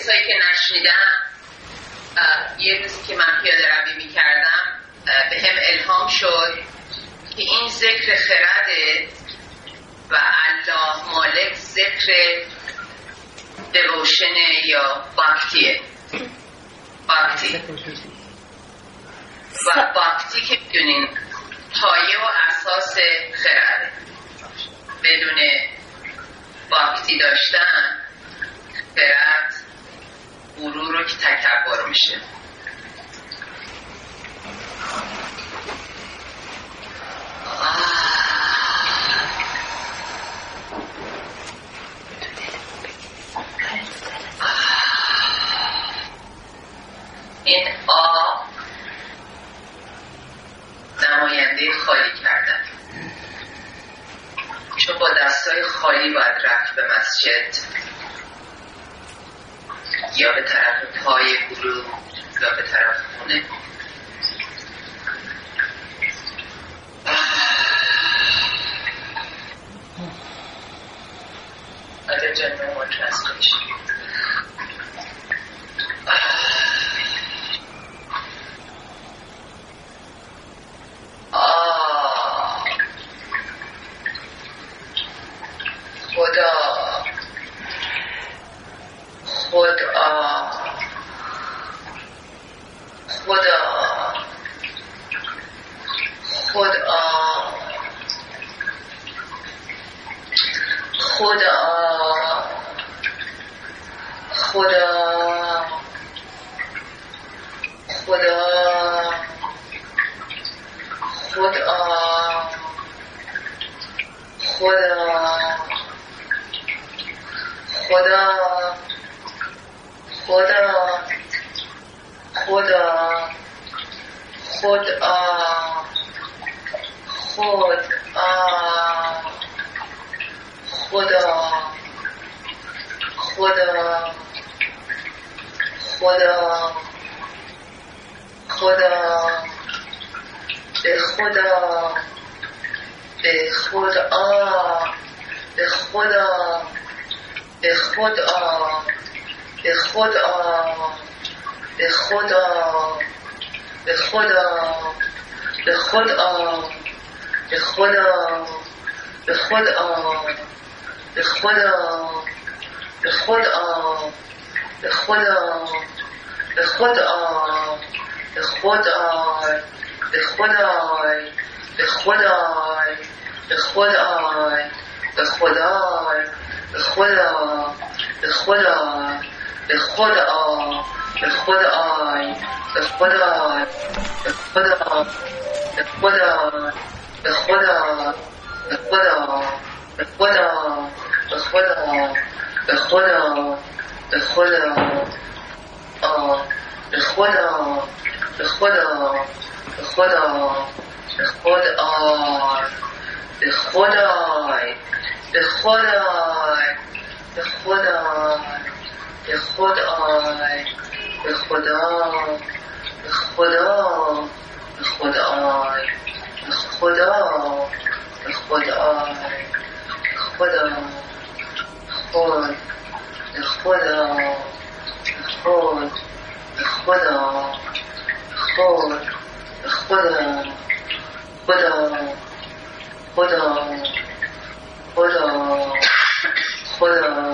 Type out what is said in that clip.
کسایی که نشنیدم، یه روزی که من پیاده روی میکردم به هم الهام شد که این ذکر خرده و الله مالک ذکر روشنه یا باکتیه. باکتی و باکتی که بدونین پایه و اساس خرده. بدون باکتی داشتن خرد غرور رو که تکبر میشه. این نماینده خالی کردن، چون با دستای خالی باید رفت به مسجد یا به طرف پای گروه یا به طرف خونه. other general or translation. خدا